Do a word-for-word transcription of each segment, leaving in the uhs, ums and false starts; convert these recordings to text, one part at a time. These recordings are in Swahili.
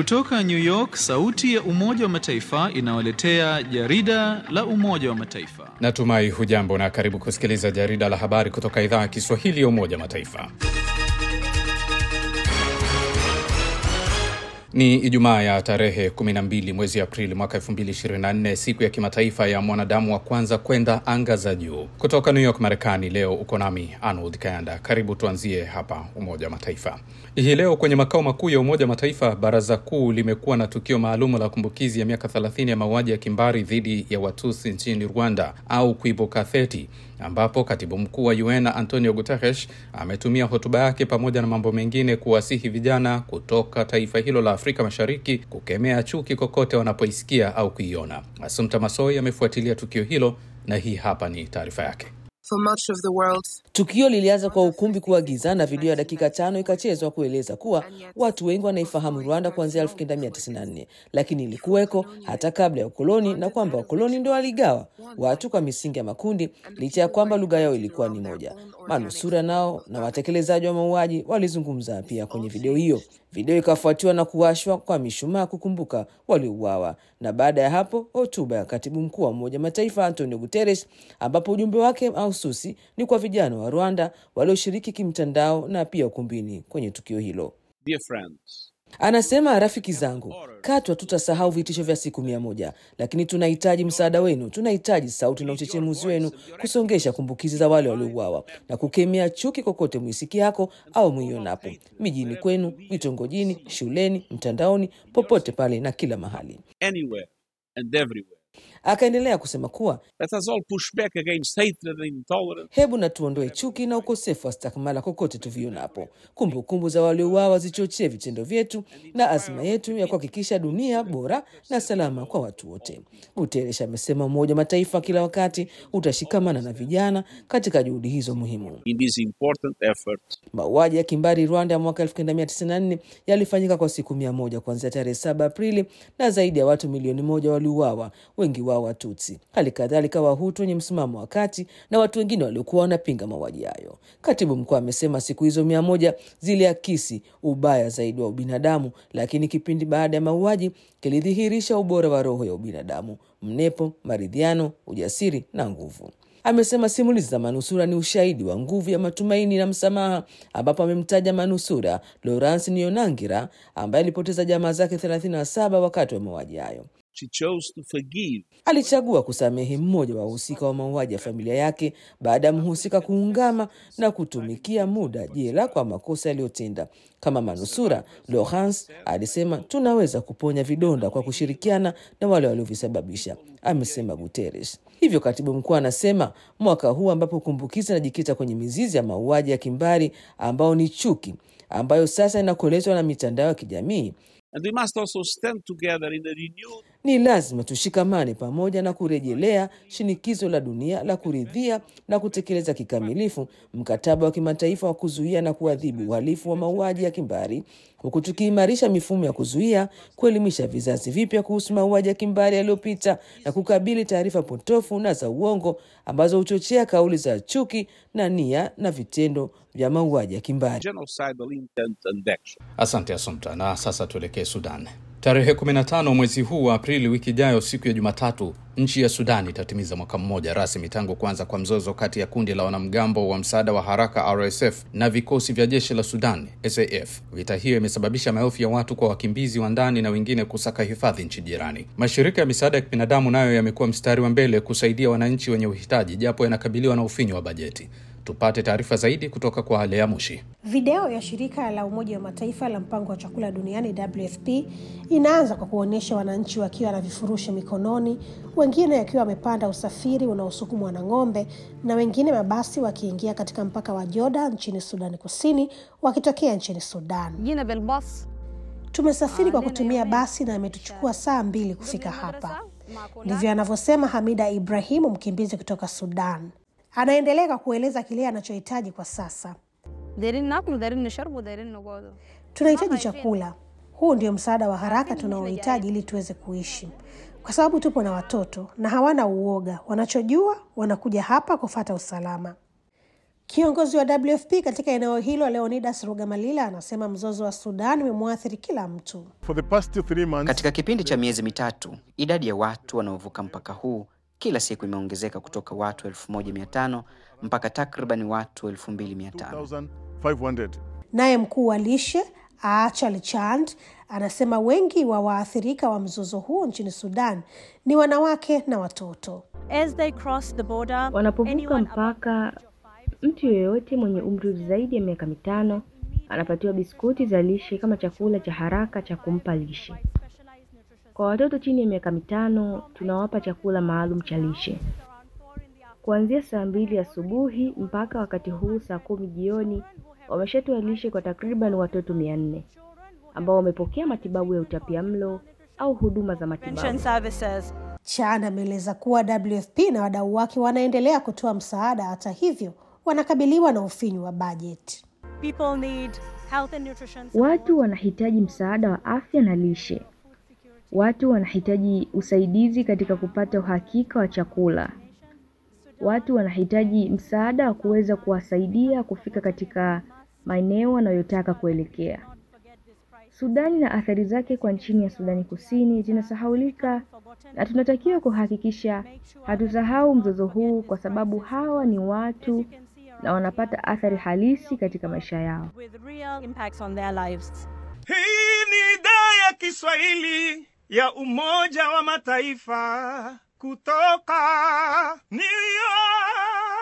Kutoka New York, sauti ya Umoja wa Mataifa inawaletea jarida la Umoja wa Mataifa. Natumai hujambo na karibu kusikiliza jarida la habari kutoka idhaa ya Kiswahili ya Umoja wa Mataifa. Ni Ijumaa ya tarehe kumi na mbili mwezi Aprili mwaka elfu mbili ishirini na nne, siku ya kimataifa ya mwanadamu wa kwanza kwenda anga za juu. Kutoka New York, Marekani, leo uko nami Arnold Kayanda. Karibu tuanzie hapa Umoja wa Mataifa. Hii leo kwenye makao makuu ya Umoja wa Mataifa, Baraza Kuu limekuwa na tukio maalum la kumbukizi ya miaka thelathini ya mauaji ya kimbari dhidi ya Watusi nchini Rwanda au Kwibuka thelathini, ambapo Katibu Mkuu wa U N Antonio Guterres ametumia hotuba yake pamoja na mambo mengine kuwasihi vijana kutoka taifa hilo la Afrika Mashariki kukemea chuki kokote wanapoisikia au kuiona. Assumpta Massoi amefuatilia tukio hilo na hii hapa ni taarifa yake. For much of the world. Tukio lilianza kwa ukumbi kuagiza na video ya dakika tano ikachezwa kueleza kuwa watu wengi wanaifahamu Rwanda kuanzia elfu kenda mia tisini na nne, lakini ilikuweko hata kabla ya ukoloni na kwamba ukoloni ndio waligawa watu kwa misingi ya makundi licha ya kwamba lugha yao ilikuwa ni moja. Manusura nao na watekelezaji wa mauaji walizungumza pia kwenye video hiyo. Video ikafuatiwa na kuwashwa kwa mishumaa kukumbuka waliouawa. Na baada ya hapo, hotuba ya Katibu Mkuu wa Umoja wa Mataifa Antonio Guterres, ambapo ujumbe wake mahususi ni kwa vijana wa Rwanda walioshiriki kimtandao na pia ukumbini kwenye tukio hilo. Dear friends, anasema, rafiki zangu, katwa tutasahau vitisho vya siku mia moja, lakini tunahitaji msaada wenu, tunahitaji sauti na uchechemuzi wenu kusongesha kumbukizi za wale waliouawa na kukemea chuki kokote muisikiako au muionapo, mijini kwenu, vitongojini, shuleni, mtandaoni, popote pale na kila mahali. Anywhere and everywhere. Akaendelea kusema kuwa Let us all push back against hatred and intolerance. Hebu na tuondoe chuki na ukosefu wa stakmala kokote tuvionapo. Kumbukumbu za waliouawa zichochee vitendo vyetu na azma yetu ya kuhakikisha dunia bora na salama kwa watu wote. Guterres amesema Umoja wa Mataifa kila wakati utashikamana na vijana katika juhudi hizo muhimu. In this important effort. Mauaji ya kimbari Rwanda mwaka elfu kenda mia tisini na nne yalifanyika kwa siku mia moja kuanzia tarehe saba Aprili na zaidi ya watu milioni moja waliuawa, wengi wao Watutsi. Hali kadhalika Wahutu wenye msimamo wa kati na watu wengine waliokuwa wanapinga mauaji hayo. Katibu Mkuu amesema siku hizo mia moja ziliakisi ubaya zaidi wa ubinadamu, lakini kipindi baada ya mauaji kilidhihirisha ubora wa roho ya ubinadamu, mnepo, maridhiano, ujasiri na nguvu. Amesema simulizi za manusura ni ushahidi wa nguvu ya matumaini na msamaha, ambapo amemtaja manusura Laurence Nionangira ambaye alipoteza jamaa zake thelathini na saba wakati wa mauaji hayo. She chose to forgive. Alichagua kusamehe mmoja wa wahusika wa mauaji ya familia yake baada ya mhusika kuungama na kutumikia muda jela kwa makosa aliyotenda. Kama manusura, Laurence alisema, tunaweza kuponya vidonda kwa kushirikiana na wale waliovisababisha, amesema Guterres. Hivyo Katibu Mkuu anasema mwaka huu ambapo kumbukizi inajikita kwenye mizizi ya mauaji ya kimbari ambao ni chuki, ambayo sasa inakolezwa na mitandao ya kijamii, And we must also stand together in a renewed. Ni lazima tushikamane pamoja na kurejelea shinikizo la dunia la kuridhia na kutekeleza kikamilifu mkataba wa kimataifa wa kuzuia na kuadhibu uhalifu wa mauaji ya kimbari, huku tukiimarisha mifumo ya kuzuia, kuelimisha vizazi vipya kuhusu mauaji ya kimbari yaliyopita na kukabili taarifa potofu na za uongo ambazo huchochea kauli za chuki na nia na vitendo vya mauaji ya kimbari. Genocidal intent and action. Asante Assumpta, na sasa tuelekee Sudan. Tarehe kumi na tano mwezi huu wa Aprili, wiki ijayo, siku ya Jumatatu, nchi ya Sudan itatimiza mwaka mmoja rasmi tangu kuanza kwa mzozo kati ya kundi la wanamgambo wa msaada wa haraka R S F na vikosi vya jeshi la Sudan S A F. Vita hiyo imesababisha maelfu ya watu kwa wakimbizi wa ndani na wengine kusaka hifadhi nchi jirani. Mashirika ya misaada ya kibinadamu nayo yamekuwa mstari wa mbele kusaidia wananchi wenye uhitaji, japo yanakabiliwa na ufinyu wa bajeti. Tupate taarifa zaidi kutoka kwa Lea Mushi. Video ya shirika la Umoja wa Mataifa la mpango wa chakula duniani W F P inaanza kwa kuonyesha wananchi wakiwa na vifurushi mikononi, wengine wakiwa wamepanda usafiri unaosukumwa na ng'ombe na wengine mabasi wakiingia katika mpaka wa Jordan nchini Sudan Kusini wakitokea nchini Sudan. Jina belbas. Tumesafiri kwa kutumia basi na imetuchukua saa mbili kufika hapa. Ndivyo anavyosema Hamida Ibrahimu, mkimbizi kutoka Sudan. Anaendelea kueleza kile anachohitaji kwa sasa. Tunahitaji chakula. Huu ndio msaada wa haraka tunaohitaji ili tuweze kuishi. Kwa sababu tupo na watoto na hawana uoga. Wanachojua wanakuja hapa kufuata usalama. Kiongozi wa W F P katika eneo hilo Leonidas Rugamalila anasema mzozo wa Sudan umemwathiri kila mtu. For the past three months, katika kipindi cha miezi mitatu, idadi ya watu wanaovuka mpaka huu kila siku imeongezeka kutoka watu elfu moja mia tano mpaka takriban watu elfu mbili mia tano. Naye mkuu wa lishe Achal Chand anasema wengi wa waathirika wa mzozo huo nchini Sudan ni wanawake na watoto. As they cross the border, wanapovuka mpaka, mtu yeyote mwenye umri zaidi ya miaka mitano anapatiwa biskuti za lishe kama chakula cha haraka cha kumpa lishe. Kwa watoto chini ya miaka mitano tunawapa chakula maalum cha lishe. Kuanzia saa mbili asubuhi mpaka wakati huu saa kumi jioni wameshatoa lishe kwa takriban watoto mia nne ambao wamepokea matibabu ya utapiamlo au huduma za matibabu. Chana ameeleza kuwa W F P na wadau wake wanaendelea kutoa msaada, hata hivyo wanakabiliwa na ufinyu wa budget. People need health and nutrition. Watu wanahitaji msaada wa afya na lishe. Watu wanahitaji usaidizi katika kupata uhakika wa chakula. Watu wanahitaji msaada wa kuweza kuwasaidia kufika katika maeneo wanayotaka kuelekea. Sudani na athari zake kwa nchini ya Sudani Kusini zinasahaulika, na tunatakiwa kuhakikisha hatusahau mzozo huu kwa sababu hawa ni watu na wanapata athari halisi katika maisha yao. Hii ni idhaa ya Kiswahili ya Umoja wa Mataifa kutoka New York.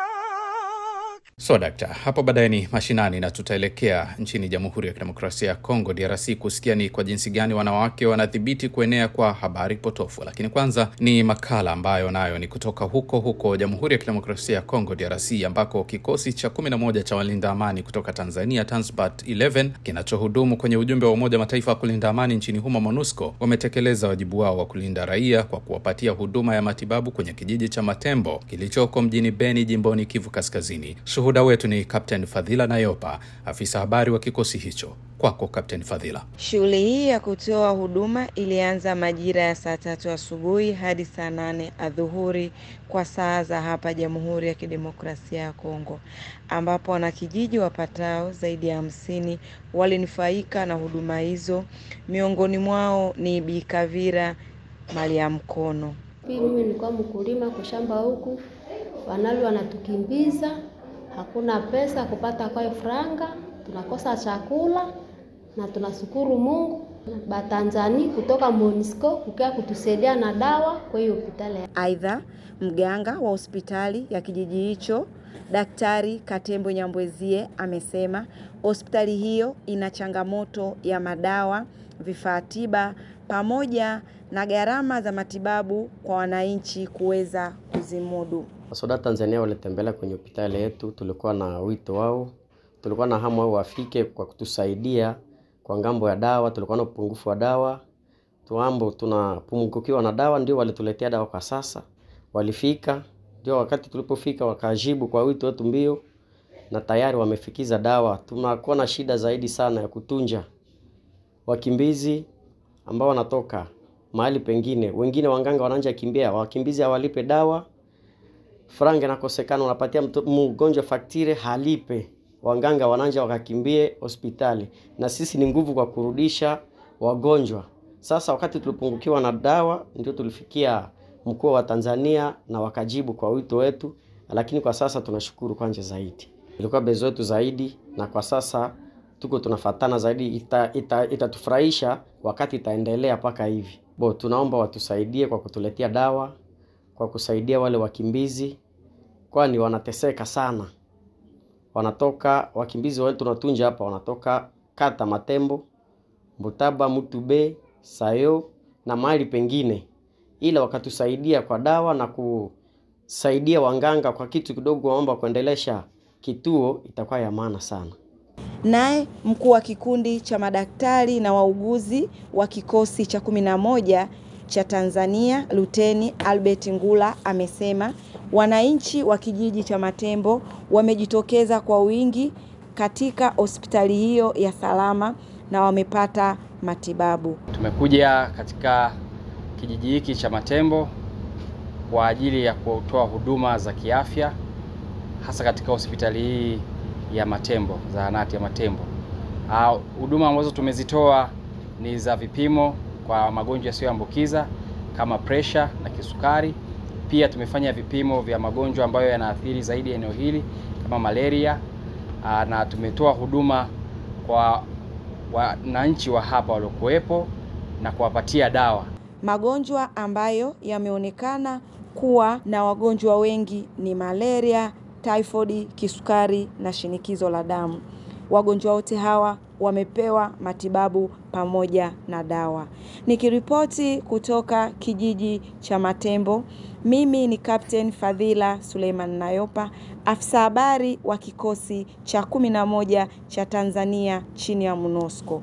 So dakta, hapo baadaye ni mashinani na tutaelekea nchini Jamhuri ya Kidemokrasia ya Kongo D R C kusikia ni kwa jinsi gani wanawake wanadhibiti kuenea kwa habari potofu. Lakini kwanza ni makala ambayo nayo ni kutoka huko huko Jamhuri ya Kidemokrasia ya Kongo D R C, ambako kikosi cha kumi na moja cha walinda amani kutoka Tanzania Tanzbat kumi na moja kinachohudumu kwenye ujumbe wa Umoja Mataifa kulinda amani nchini humo MONUSCO wametekeleza wajibu wao wa kulinda raia kwa kuwapatia huduma ya matibabu kwenye kijiji cha Matembo kilichoko mjini Beni, jimboni Kivu Kaskazini. Shuhuda wetu ni Captain Fadhila Nayopa, afisa habari wa kikosi hicho. Kwako Captain Fadhila. Shughuli hii ya kutoa huduma ilianza majira ya saa tatu asubuhi hadi saa nane adhuhuri kwa saa za hapa Jamhuri ya Kidemokrasia ya Kongo, ambapo wanakijiji wapatao zaidi ya hamsini walinufaika na huduma hizo. Miongoni mwao ni Bi Kavira Malia Mkono. Mimi nilikuwa mkulima kwa shamba huku, wanali wanatukimbiza, hakuna pesa kupata kwa franga, tunakosa chakula na tunashukuru Mungu ba Tanzania kutoka MONUSCO kukia kutusaidia na dawa kwa hiyo hospitali. Aidha, mganga wa hospitali ya kijiji hicho Daktari Katembo Nyambwezie amesema hospitali hiyo ina changamoto ya madawa, vifaa tiba pamoja na gharama za matibabu kwa wananchi kuweza kuzimudu. Wasoda Tanzania walitembelea kwenye hospitali yetu, tulikuwa na wito wao, tulikuwa na hamu wao wafike kwa kutusaidia kwa ngambo ya dawa, tulikuwa na upungufu wa dawa. Tuambo tunapungukiwa na dawa, ndio walituletea dawa kwa sasa. Walifika, ndio wakati tulipofika wakajibu kwa wito wetu mbio na tayari wamefikiza dawa. Tunakuwa na shida zaidi sana ya kutunja wakimbizi ambao wanatoka mahali pengine. Wengine wanganga wananja kimbia, wakimbizi hawalipe dawa. Franga inakosekana, unapatia mgonjwa faktire halipe. Wanganga wananja wakakimbie hospitali. Na sisi ni nguvu kwa kurudisha wagonjwa. Sasa wakati tulipungukiwa na dawa, ndio tulifikia mkuu wa Tanzania na wakajibu kwa wito wetu, lakini kwa sasa tunashukuru kwanza zaidi. Ilikuwa bezo yetu zaidi na kwa sasa tuko tunafatana zaidi, itatufurahisha ita, ita wakati itaendelea paka hivi. Bo, tunaomba watusaidie kwa kutuletea dawa, kwa kusaidia wale wakimbizi kwani wanateseka sana. Wanatoka wakimbizi wale tunatunja hapa wanatoka kata Matembo, Mbutaba, Mutube, Sayo na mahali pengine. Ila wakatusaidia kwa dawa na kusaidia wanganga kwa kitu kidogo, waomba kuendelesha kituo, itakuwa ya maana sana. Naye mkuu wa kikundi cha madaktari na wauguzi wa kikosi cha kumi na moja cha Tanzania Luteni Albert Ngula amesema wananchi wa kijiji cha Matembo wamejitokeza kwa wingi katika hospitali hiyo ya Salama na wamepata matibabu. Tumekuja katika kijiji hiki cha Matembo kwa ajili ya kutoa huduma za kiafya hasa katika hospitali hii ya Matembo, zahanati ya Matembo. Huduma ambazo tumezitoa ni za vipimo kwa magonjwa yasiyoambukiza kama pressure na kisukari. Pia tumefanya vipimo vya magonjwa ambayo yanaathiri zaidi eneo hili kama malaria, na tumetoa huduma kwa wananchi wa hapa waliokuwepo na kuwapatia dawa. Magonjwa ambayo yameonekana kuwa na wagonjwa wengi ni malaria, typhoid, kisukari na shinikizo la damu. Wagonjwa wote hawa wamepewa matibabu pamoja na dawa. Nikiripoti kutoka kijiji cha Matembo, mimi ni Captain Fadhila Suleiman Nayopa, afisa habari wa kikosi cha kumi na moja cha Tanzania chini ya MONUSCO.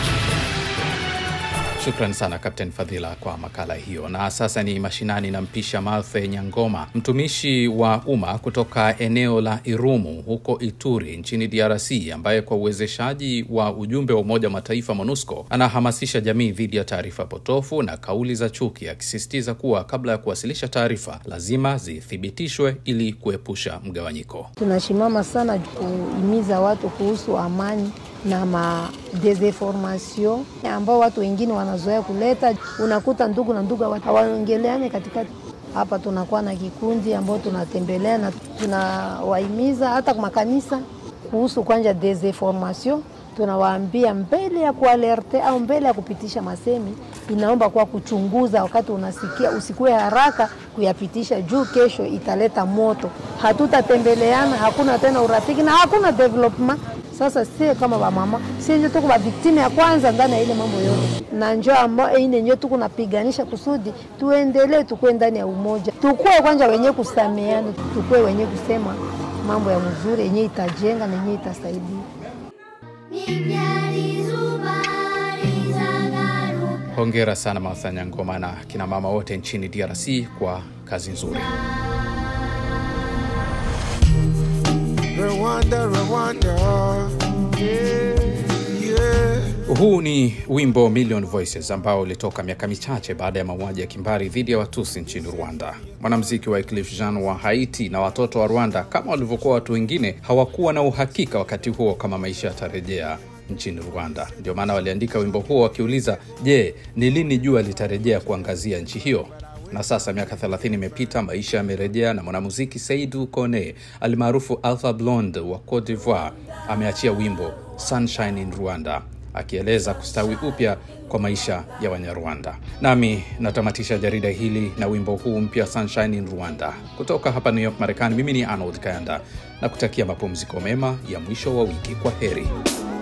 Shukran sana Captain Fadhila kwa makala hiyo. Na sasa ni mashinani na mpisha Marthe Nyangoma, mtumishi wa umma kutoka eneo la Irumu huko Ituri nchini D R C, ambaye kwa uwezeshaji wa ujumbe wa Umoja wa Mataifa MONUSCO anahamasisha jamii dhidi ya taarifa potofu na kauli za chuki, akisisitiza kuwa kabla ya kuwasilisha taarifa lazima zithibitishwe ili kuepusha mgawanyiko. Tunashimama sana kuhimiza watu kuhusu amani na ma desinformation ambao watu wengine wanazoea kuleta. Unakuta ndugu na ndugu hawaongeleane katikati. Hapa tunakuwa na kikundi ambao tunatembelea na tunawahimiza hata kwa makanisa kuhusu kwanja desinformation. Tunawaambia mbele ya kualerte au mbele ya kupitisha masemi, inaomba kwa kuchunguza. Wakati unasikia usikue haraka kuyapitisha, juu kesho italeta moto. Hatutatembeleana, hakuna tena urafiki na hakuna development. Sasa sisi kama ba mama, sisi ndio tuko ba victim ya kwanza ndani ya ile mambo yote. Na njoo ambao ine ndio tuko napiganisha kusudi tuendelee tukue ndani ya umoja. Tukue kwanza wenyewe kusameheana, tukue wenyewe kusema mambo ya mzuri yenyewe itajenga na yenyewe itasaidia. Hongera sana Marthe Nyangoma na kina mama wote nchini D R C kwa kazi nzuri. Rwanda, Rwanda. Yeah, yeah. Huu ni wimbo Million Voices ambao ulitoka miaka michache baada ya mauaji ya kimbari dhidi ya Watusi nchini Rwanda. Mwanamuziki wa Wyclef Jean wa Haiti na watoto wa Rwanda, kama walivyokuwa watu wengine, hawakuwa na uhakika wakati huo kama maisha yatarejea nchini Rwanda. Ndio maana waliandika wimbo huo wakiuliza, je, ni lini jua litarejea kuangazia nchi hiyo? Na sasa miaka thelathini imepita, maisha yamerejea, na mwanamuziki Seydou Kone almaarufu Alpha Blondy wa Cote d'Ivoire ameachia wimbo Sunshine in Rwanda, akieleza kustawi upya kwa maisha ya Wanyarwanda. Nami natamatisha jarida hili na wimbo huu mpya Sunshine in Rwanda. Kutoka hapa New York, Marekani, mimi ni Arnold Kayanda na kutakia mapumziko mema ya mwisho wa wiki. Kwa heri.